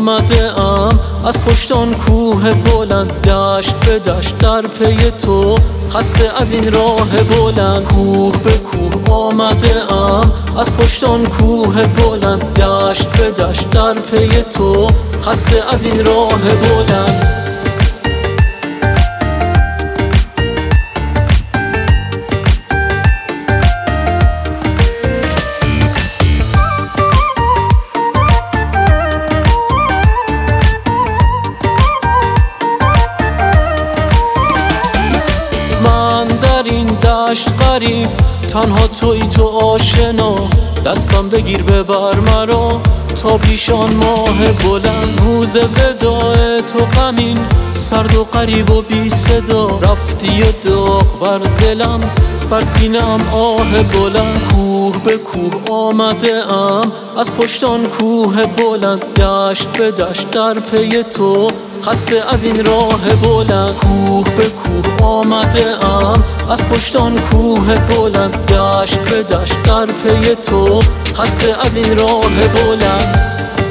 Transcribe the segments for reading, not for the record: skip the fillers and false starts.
آمده ام، از پشت آن کوه بلند، دشت به دشت در پی تو، خسته از این راه بلند. کوه به کوه آمده ام، از پشت آن کوه بلند، دشت به دشت در پی تو، خسته از این راه بلند. من در این دشت غریب، تنها تویی تو آشنا، دستم بگیر ببر مرا تا پیشان ماه بلند. روز وداع تو غمین، سرد و غریب و بی صدا، رفتی و داغ بر دلم، بر سینه‌ام آه بلند. کوه به کوه آمده ام، از پشت آن کوه بلند، دشت به دشت در پی تو، خسته از این راه بلند. کوه به کوه آمده ام، از پشت آن کوه بلند، دشت به دشت در پی تو، خسته از این راه بلند.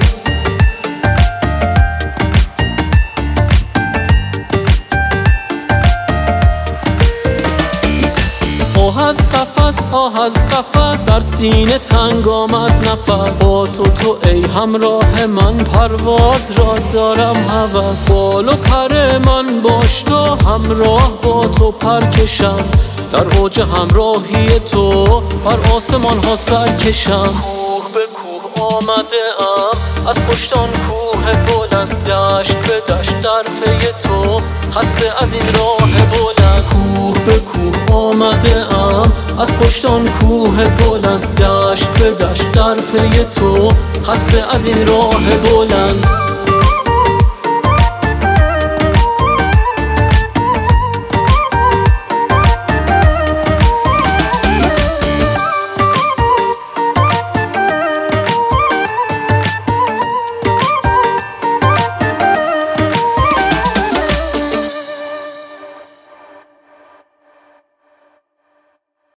آه از قفس، آه از قفس، در سینه تنگ آمد نفس، با تو ای همراه من، پرواز را دارم هوس. بال و پر من باش تا همراه با تو پر کشم، در اوج همراهی تو بر آسمان ها سر کشم. کوه به کوه آمده ام، از پشت آن کوه بلند، دشت به دشت در پی تو، خسته از این راه بلند. کوه به کوه آمده ام، از پشت آن کوه بلند، دشت به دشت در پی تو، خسته از این راه بلند.